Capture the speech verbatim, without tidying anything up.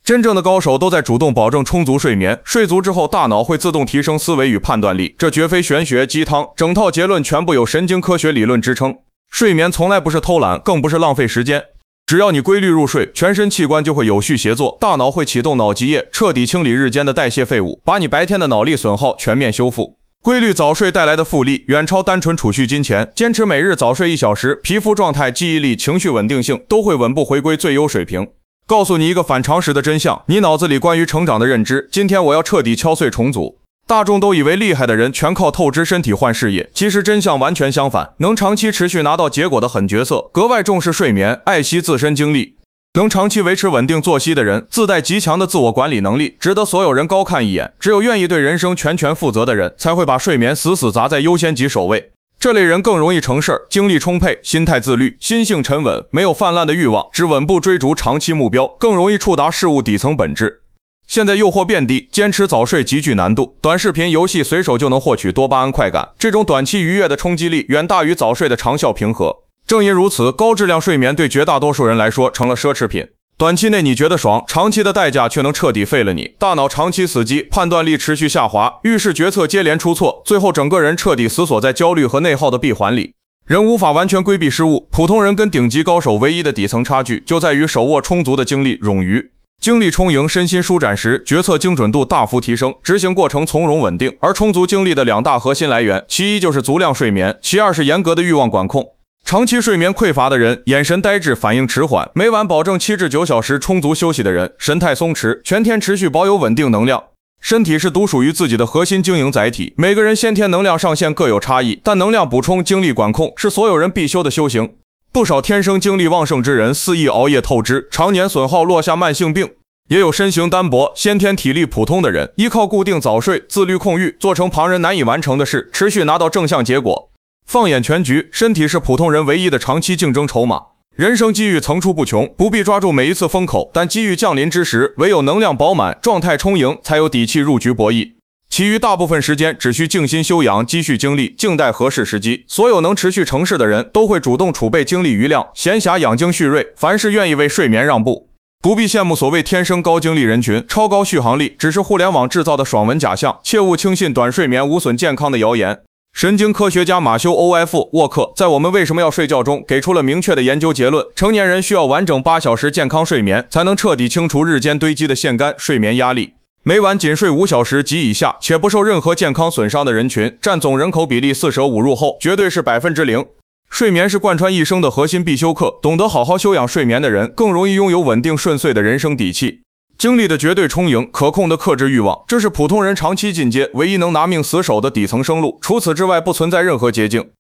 真正的高手都在主动保证充足睡眠，睡足之后大脑会自动提升思维与判断力，这绝非玄学鸡汤，整套结论全部有神经科学理论支撑。睡眠从来不是偷懒，更不是浪费时间。只要你规律入睡，全身器官就会有序协作，大脑会启动脑极液，彻底清理日间的代谢废物，把你白天的脑力损耗全面修复。规律早睡带来的复利远超单纯储蓄金钱，坚持每日早睡一小时，皮肤状态、记忆力、情绪稳定性都会稳步回归最优水平。告诉你一个反常识的真相，你脑子里关于成长的认知，今天我要彻底敲碎重组。大众都以为厉害的人全靠透支身体换事业，其实真相完全相反。能长期持续拿到结果的狠角色，格外重视睡眠，爱惜自身精力。能长期维持稳定作息的人，自带极强的自我管理能力，值得所有人高看一眼。只有愿意对人生全权负责的人，才会把睡眠死死砸在优先级首位。这类人更容易成事儿，精力充沛，心态自律，心性沉稳，没有泛滥的欲望，只稳步追逐长期目标，更容易触达事物底层本质。现在诱惑遍地，坚持早睡极具难度。短视频、游戏随手就能获取多巴胺快感，这种短期愉悦的冲击力远大于早睡的长效平和。正因如此，高质量睡眠对绝大多数人来说成了奢侈品。短期内你觉得爽，长期的代价却能彻底废了你。大脑长期死机，判断力持续下滑，遇事决策接连出错，最后整个人彻底死锁在焦虑和内耗的闭环里。人无法完全规避失误，普通人跟顶级高手唯一的底层差距就在于手握充足的精力冗余。精力充盈，身心舒展时，决策精准度大幅提升，执行过程从容稳定。而充足精力的两大核心来源，其一就是足量睡眠，其二是严格的欲望管控。长期睡眠匮乏的人，眼神呆滞，反应迟缓；每晚保证七至九小时充足休息的人，神态松弛，全天持续保有稳定能量。身体是独属于自己的核心经营载体，每个人先天能量上限各有差异，但能量补充、精力管控是所有人必修的修行。不少天生精力旺盛之人肆意熬夜透支，常年损耗，落下慢性病。也有身形单薄、先天体力普通的人，依靠固定早睡、自律控欲，做成旁人难以完成的事，持续拿到正向结果。放眼全局，身体是普通人唯一的长期竞争筹码。人生机遇层出不穷，不必抓住每一次风口，但机遇降临之时，唯有能量饱满、状态充盈，才有底气入局博弈。其余大部分时间只需静心修养，积蓄精力，静待合适时机。所有能持续成事的人都会主动储备精力余量，闲暇养精蓄锐，凡事愿意为睡眠让步。不必羡慕所谓天生高精力人群，超高续航力只是互联网制造的爽文假象，切勿轻信短睡眠无损健康的谣言。神经科学家马修 O F 沃克在《我们为什么要睡觉》中给出了明确的研究结论：成年人需要完整八小时健康睡眠，才能彻底清除日间堆积的腺苷睡眠压力。每晚仅睡五小时及以下，且不受任何健康损伤的人群，占总人口比例四舍五入后，绝对是百分之零。睡眠是贯穿一生的核心必修课，懂得好好修养睡眠的人，更容易拥有稳定顺遂的人生底气。精力的绝对充盈，可控的克制欲望，这是普通人长期进阶唯一能拿命死守的底层生路，除此之外不存在任何捷径。